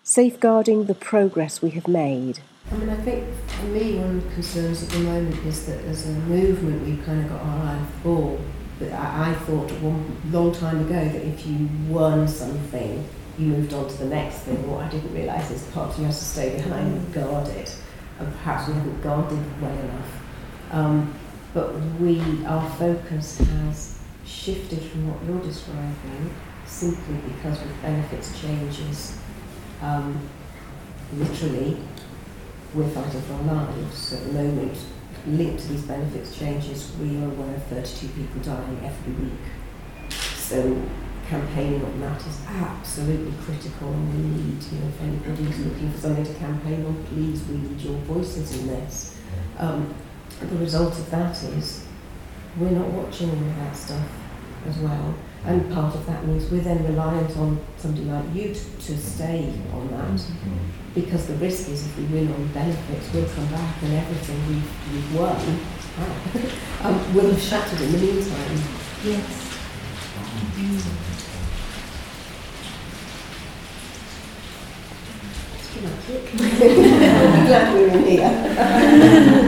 safeguarding the progress we have made. I mean, I think for me one of the concerns at the moment is that as a movement we've kind of got our eye off the ball. But I thought one long time ago that if you won something, you moved on to the next thing. What I didn't realise is part of you has to stay behind and guard it. And perhaps we haven't guarded well enough. But our focus has shifted from what you're describing simply because with benefits changes, literally, we're fighting for our lives. At the moment, linked to these benefits changes, we are aware of 32 people dying every week. So campaigning on that is absolutely critical, and we need, if anybody's looking for something to campaign on, please, we need your voices in this. The result of that is we're not watching all of that stuff as well, and part of that means we're then reliant on somebody like you to stay on that, because the risk is if we win on benefits, we'll come back and everything we've won will have shattered in the meantime. Yes. I'm glad we're in here.